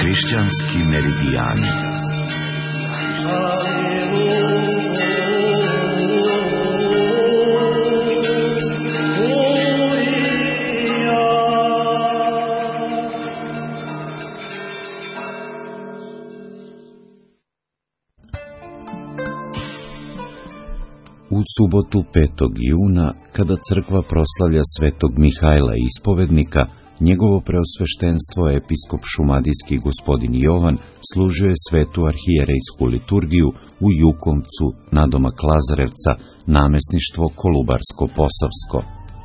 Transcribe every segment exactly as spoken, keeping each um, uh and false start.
Hrišćanski meridijani. U subotu petog juna, kada crkva proslavlja svetog Mihajla Ispovednika, njegovo preosveštenstvo episkop šumadijski gospodin Jovan služio je svetu arhijerejsku liturgiju u Jukovcu, nadomak Lazarevca, namesništvo Kolubarsko-Posavsko.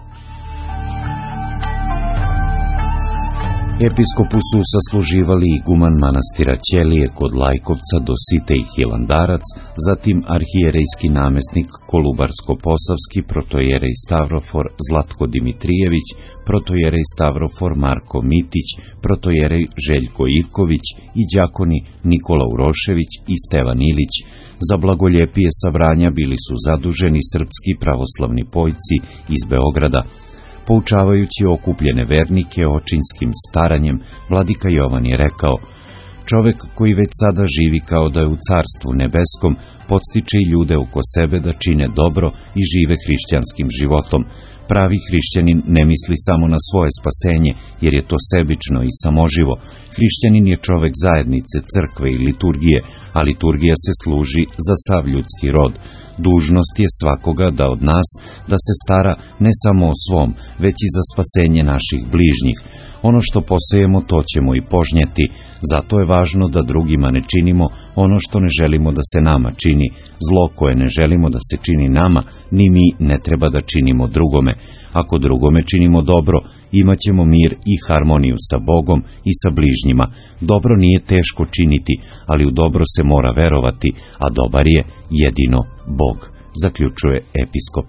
Episkopu su sasluživali iguman manastira Ćelije kod Lajkovca Dositej Hilandarac, zatim arhijerejski namesnik Kolubarsko-Posavski protojerej Stavrofor Zlatko Dimitrijević, protojerej Stavrofor Marko Mitić, protojerej Željko Ivković i đakoni Nikola Urošević i Stevan Ilić. Za blagoljepije sabranja bili su zaduženi srpski pravoslavni pojci iz Beograda. Poučavajući okupljene vernike očinskim staranjem, vladika Jovan je rekao: čovek koji već sada živi kao da je u carstvu nebeskom, podstiče i ljude oko sebe da čine dobro i žive hrišćanskim životom. Pravi hrišćanin ne misli samo na svoje spasenje, jer je to sebično i samoživo. Hrišćanin je čovek zajednice, crkve i liturgije, a liturgija se služi za sav ljudski rod. Dužnost je svakoga da od nas da se stara ne samo o svom, već i za spasenje naših bližnjih. Ono što posejemo, to ćemo i požnjeti. Zato je važno da drugima ne činimo ono što ne želimo da se nama čini. Zlo koje ne želimo da se čini nama, ni mi ne treba da činimo drugome. Ako drugome činimo dobro, imat ćemo mir i harmoniju sa Bogom i sa bližnjima. Dobro nije teško činiti, ali u dobro se mora verovati, a dobar je jedino Bog, zaključuje episkop.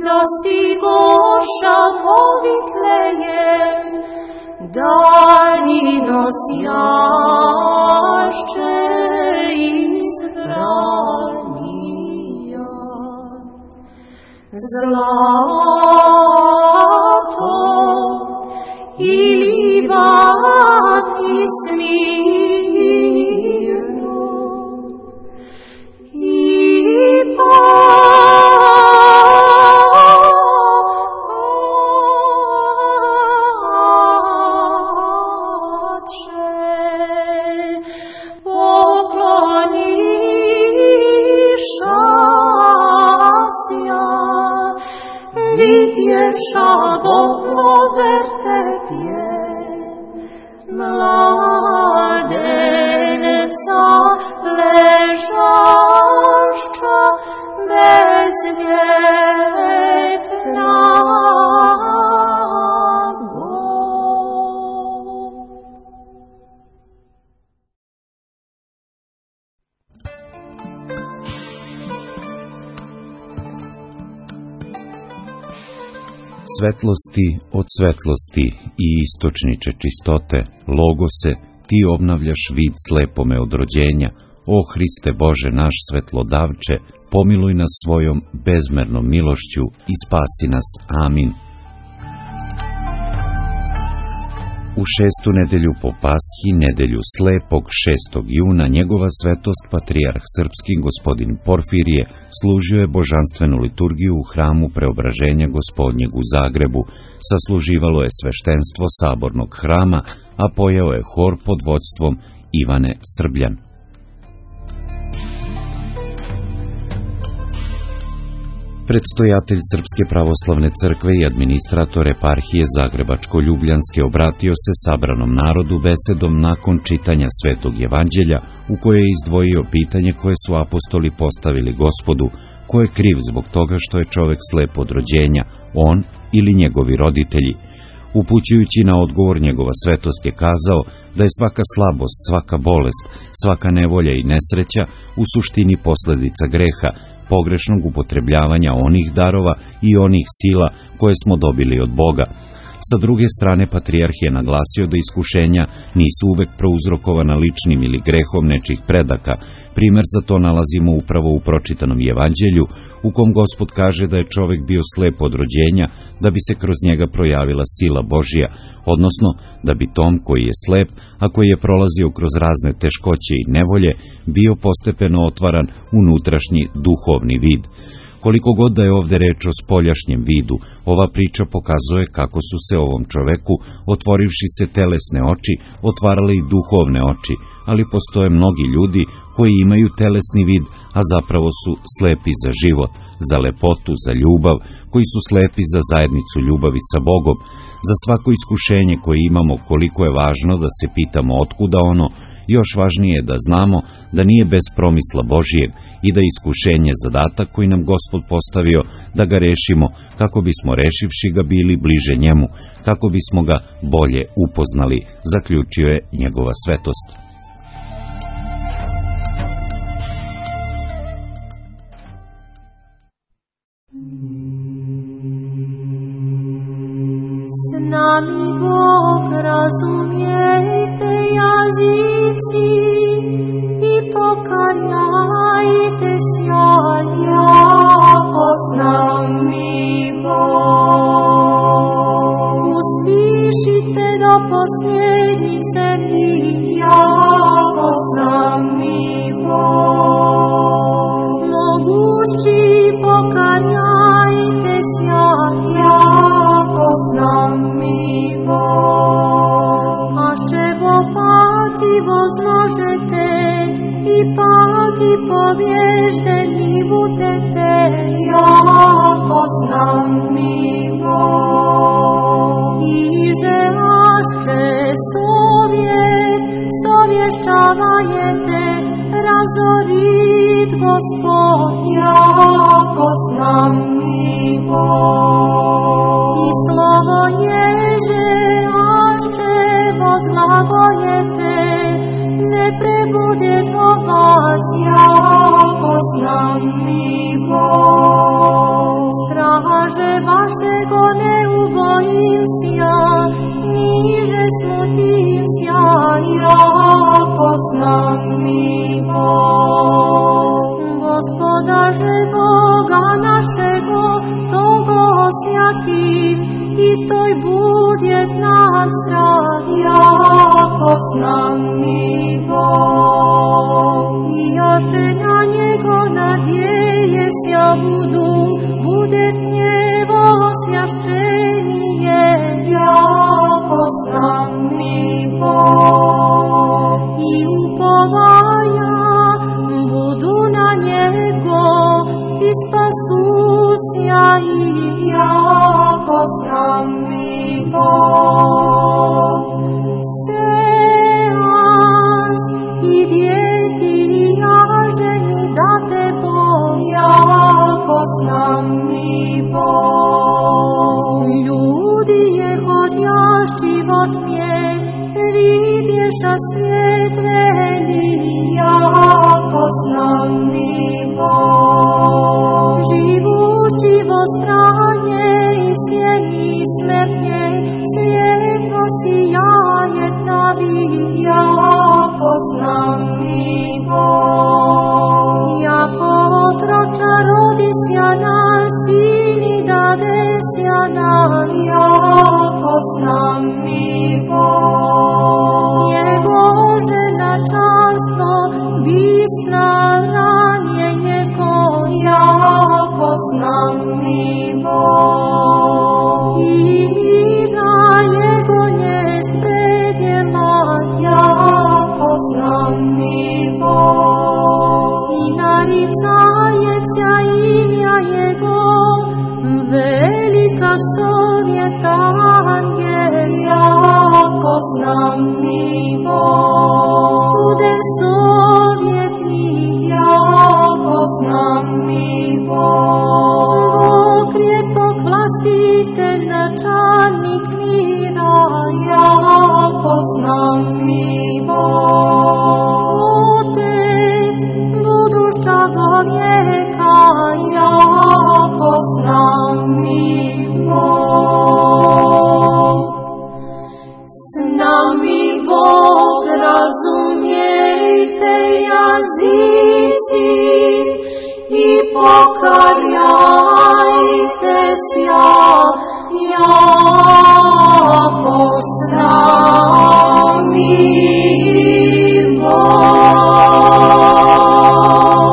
dostigoša Povitlejem, danino sjašće izbranija. Zlato i liban i smirno i pače pokloniša sja, vidješa Boglover tebje, mladenca ležašća bez vjetrago. Svetlosti od svetlosti i istočniče čistote, logose, ti obnavljaš vid slepome od rođenja. O Hriste Bože naš svetlodavče, pomiluj nas svojom bezmernom milošću i spasi nas. Amin. U šestu nedelju po Pashi, nedelju slepog, šestog juna, njegova svetost patrijarh srpski gospodin Porfirije služio je božanstvenu liturgiju u hramu Preobraženja Gospodnjeg u Zagrebu. Sasluživalo je sveštenstvo sabornog hrama, a pojeo je hor pod vodstvom Ivane Srbljan. Predstojatelj Srpske pravoslavne crkve i administrator eparhije Zagrebačko-Ljubljanske obratio se sabranom narodu besedom nakon čitanja Svetog evanđelja, u kojoj je izdvojio pitanje koje su apostoli postavili Gospodu: ko je kriv zbog toga što je čovek slep od rođenja, on ili njegovi roditelji? Upućujući na odgovor, njegova svetost je kazao da je svaka slabost, svaka bolest, svaka nevolja i nesreća u suštini posledica greha, pogrešnog upotrebljavanja onih darova i onih sila koje smo dobili od Boga. Sa druge strane, patrijarh je naglasio da iskušenja nisu uvek prouzrokovana ličnim ili grehom nečih predaka. Primer za to nalazimo upravo u pročitanom evanđelju, u kom Gospod kaže da je čovek bio slep od rođenja, da bi se kroz njega projavila sila Božja, odnosno da bi tom koji je slep, a koji je prolazio kroz razne teškoće i nevolje, bio postepeno otvaran unutrašnji duhovni vid. Koliko god da je ovde reč o spoljašnjem vidu, ova priča pokazuje kako su se ovom čoveku, otvorivši se telesne oči, otvarale i duhovne oči, ali postoje mnogi ljudi koji imaju telesni vid, a zapravo su slepi za život, za lepotu, za ljubav, koji su slepi za zajednicu ljubavi sa Bogom. Za svako iskušenje koje imamo, koliko je važno da se pitamo otkuda ono, još važnije je da znamo da nije bez promisla Božijeg i da iskušenje zadatak koji nam Gospod postavio da ga rešimo, kako bismo rešivši ga bili bliže njemu, kako bismo ga bolje upoznali, zaključio je njegova svetost. S nami Bog, razumijte jazici i pokajajte sjaj, jako s nami Bog. Uslišite do posljednjih zemlji, jako s nami Bog. Mogući pokajajte sjaj, jako s nami Bog. A čevo pak i возможете, i pak i pobježdeni budete, jako s nami Bog. I že ašće sovjet sovješćavajete, razorit Gospod, jako s nami Bog. I slovo ježe ašće возглагоljete, ne prebudjet vo vas, jako s nami Bog. Straha Gospodarze vašego ne ubojim sja, niže smutim sja, jako s nami Bog. Gospodarze Boga našego, togo osjatim, i toj budjet nam strah, jako s nami Bog. I još na njego nadjeje sja budu, budjet njevo osvjašćenije, jako s nami Bog. I upovanja budu na njego, i spasusja i jako s nami Bog. Seans i djeti i jaženi date Bog, jako s nami Bog. Ljudi je hodjaš život mje, vidješa svijet veli, jako s nami Bog. Živući vo stranje i sjeni smrtnje, svjetlo sijajet navi, jako s nami Bog. Jako otroča rodisja nam, sini dadesja nam, jako s nami Bog. Njegože načarstvo, bisna ranje njego, jako s nami Bog. I mina jego njest predjela, jako s nami Bog. I naricajeća imja jego, velika sovjeta angel, jako s nami Bog. Čuden sovjetnik, jako s nami Bog. Okrepok vlastitelj, načalnik mira, jako s nami Bog. Otec budućega vijeka, jako s nami Bog. S nami Bog, razumijte jazici i pokajajte sja, jako s nami Bog.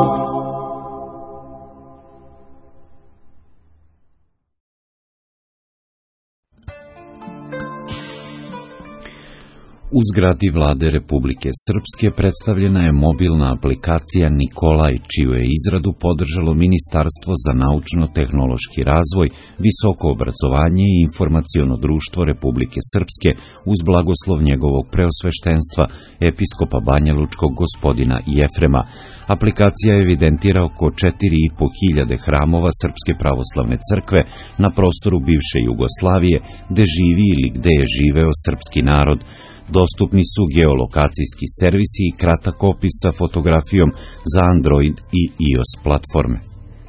U zgradi Vlade Republike Srpske predstavljena je mobilna aplikacija Nikolaj, čiju je izradu podržalo Ministarstvo za naučno-tehnološki razvoj, visoko obrazovanje i informaciono društvo Republike Srpske uz blagoslov njegovog preosveštenstva, episkopa Banjalučkog gospodina Jefrema. Aplikacija evidentira oko četiri i po hiljade hramova Srpske pravoslavne crkve na prostoru bivše Jugoslavije, gde živi ili gde je živeo srpski narod. Dostupni su geolokacijski servisi i kratak opis sa fotografijom za Android i iOS platforme.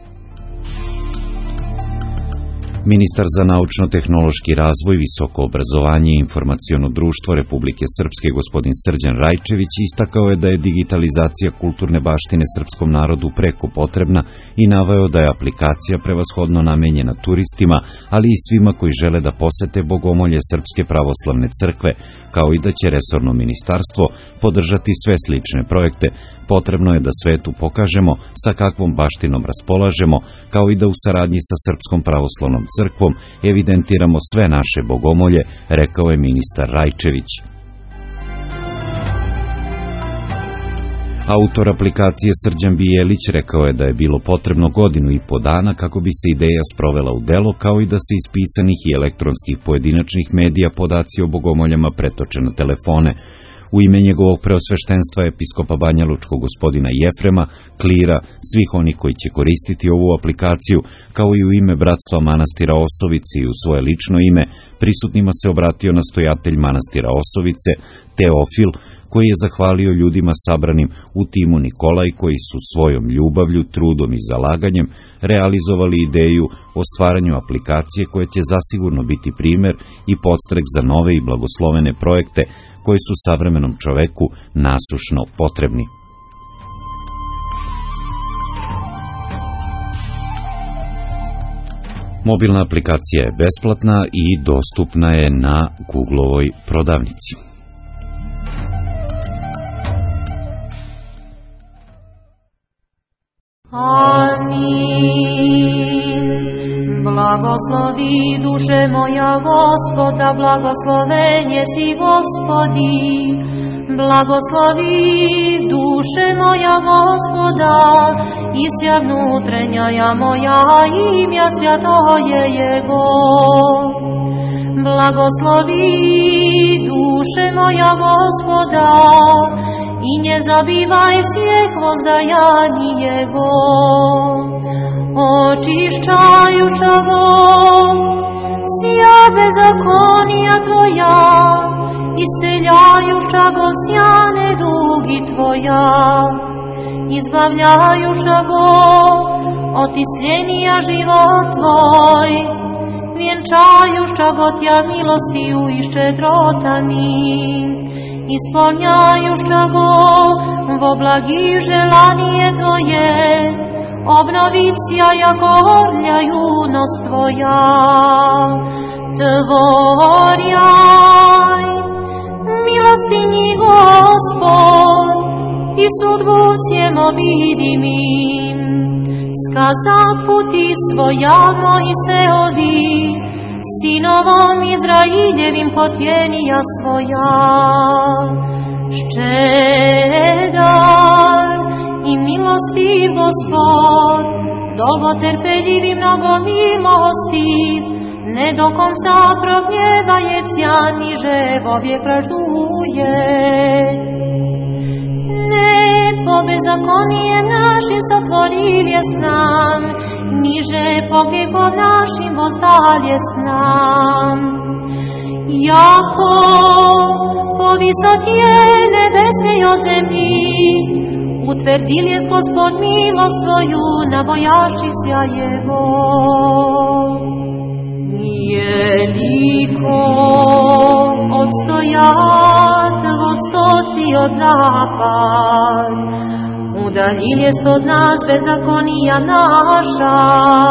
Ministar za naučno-tehnološki razvoj, visoko obrazovanje i informaciono društvo Republike Srpske gospodin Srđan Rajčević istakao je da je digitalizacija kulturne baštine srpskom narodu preko potrebna i naveo da je aplikacija prevashodno namenjena turistima, ali i svima koji žele da posete bogomolje Srpske pravoslavne crkve, kao i da će resorno ministarstvo podržati sve slične projekte. Potrebno je da svetu pokažemo sa kakvom baštinom raspolažemo, kao i da u saradnji sa Srpskom pravoslavnom crkvom evidentiramo sve naše bogomolje, rekao je ministar Rajčević. Autor aplikacije Srđan Bijelić rekao je da je bilo potrebno godinu i po dana kako bi se ideja sprovela u delo, kao i da se iz pisanih i elektronskih pojedinačnih medija podaci o bogomoljama pretoče na telefone. U ime njegovog preosveštenstva episkopa Banjalučkog gospodina Jefrema, klira, svih onih koji će koristiti ovu aplikaciju, kao i u ime bratstva manastira Osovice i u svoje lično ime, prisutnima se obratio nastojatelj manastira Osovice, Teofil, koji je zahvalio ljudima sabranim u timu Nikolaj, koji su svojom ljubavlju, trudom i zalaganjem realizovali ideju o stvaranju aplikacije koja će zasigurno biti primer i podstrek za nove i blagoslovene projekte koji su savremenom čoveku nasušno potrebni. Mobilna aplikacija je besplatna i dostupna je na Googlovoj prodavnici. Amin. Blagoslovi duše moja Gospoda, blagosloven jesi Gospodi. Blagoslovi duše moja Gospoda, i vся внутренняя moja imja svjatoje Jego. Blagoslovi duše moja Gospoda, i nie zabivaj всех воздаянь Jego. Očišćajućego вся беззаконija Tvoja, isceljajućego вся nedugi Tvoja, izbavljajućego od istljenija život Tvoj, vjenčajućego Tja milostiju i ščedrotami, ispunjajućego vo blagi želanije Tvoje, obnovicija jako orlja junost Tvoja. Tvorjaj milostinji Gospod, i sudbu sjemo vidimim, skazat puti svoja Mojseovi, sinovom Izraeljevim potjenija svoja. Ščedar i milostiv Gospod, dolgo terpeljivi, mnogo milostiv, ne do konca prognjevajecja, niže vovijek pražduje. Ne po bezakonijem našim sotvoriljest nam, niže po grijehom našim vozdaljest nam. Jako po visotje nebesnej od zemlji, utvrdil jest Gospod milost svoju na bojašćisja Jego. Jeliko odstojat vostoci od zapad, udaljil jest od nas bezakonija naša,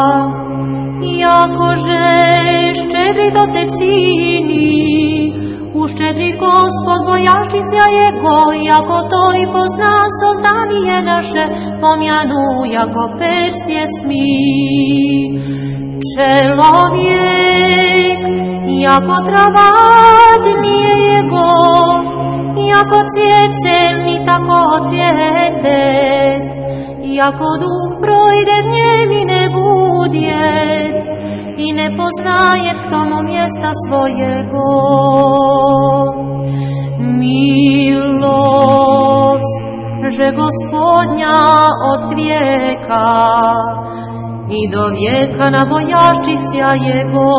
jakože ščedrit otecini, uščedrit Gospod bojašćisja Jego, jako to i pozna sozdanije naše, pomjanu jako perstje smi. Čelovjek, jako trava dnije Jego, jako cvijet celni, tako cvjetet, jako duh projde v njem i ne budjet, i ne poznajet k tomu mjesta svojego. Milost, že Gospodnja od vijeka, i do vijeka na bojašćisja Jego,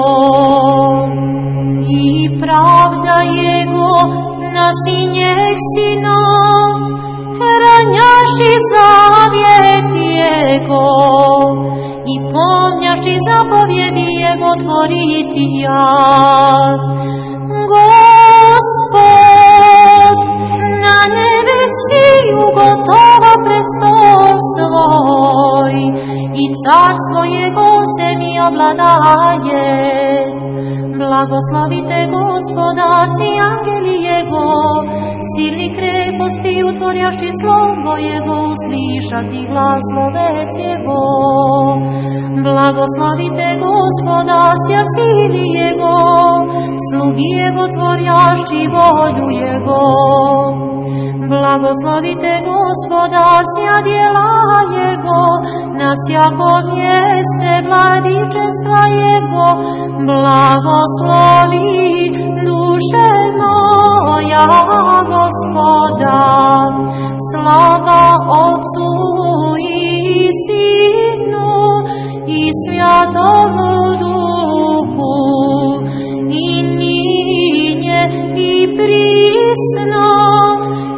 i pravda Jego na sinjeh sinov, hranjaši zavjet Jego, i pomnjaši zapovjedi Jego tvoriti ja. Gospod na nebesi ugotova prestol svoj, i carstvo Jego zemlji obladaje. Blagoslavite Gospoda, si angeli Jego, silni kreposti utvorjaši slovo Jego, uslišati glas sloves Jego. Blagoslavite Gospoda, sja sili Jego, slugi Jego tvorjaši volju Jego. Blagoslavite Gospoda, sja djela Jego, na svjako mjeste vladičestva Jego. Blagoslovi duše moja Gospoda, slava Otcu i Sinu i Svjatomu Duhu, i ninje i prisno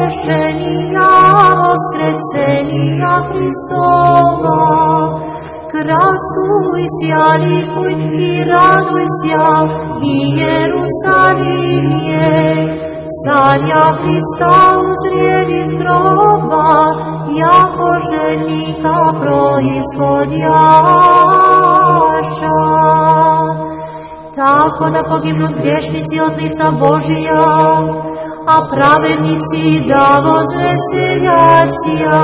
kreštenija, voskresenija Hristova. Krasuj sja, likuj i raduj sja, i Jerusalimije, carja Hrista uzrijedi iz groba, jako ženika proizvodjašća. Tako da pogibnu griješnici od lica Božija, a pravednici da vozveseljacija.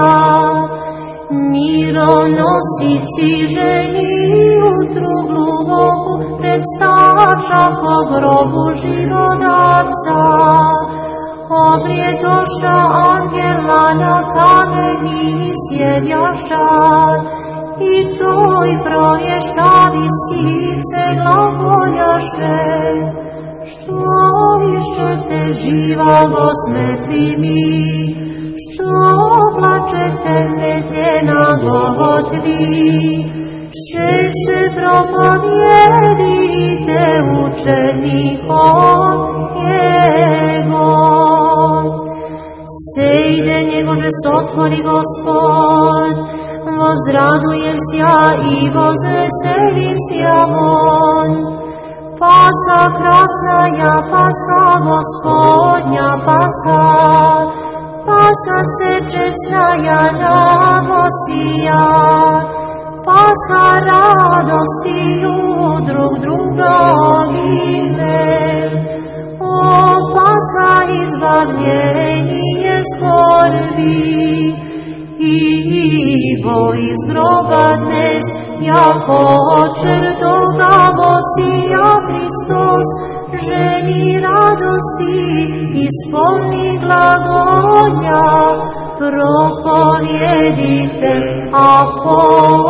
Mironosici ženi utru gluboku predstavša po grobu živodarca. Obrijedoša angela na kameni sjedjašća, i toj proješavi sice glagoljaše. Što išćete živalo s mrtvimi, što plačete medlje na Golgotvi, še se propovijedite učenikom Jego. Sejde njegože sotvori Gospod, vozradujem sja i vozveselim sja von. Pasa krasnaja, Pasha Gospodnja, Pasha, Pasha se česnaja navosija, Pasha radostiju drug druga ovime. O Pasha izbavljenje skorbi, Ivo iz groba dnes, jako čertoga vosija Hristos, ženi radosti, ispolni glagolja, propovjedite apostolima.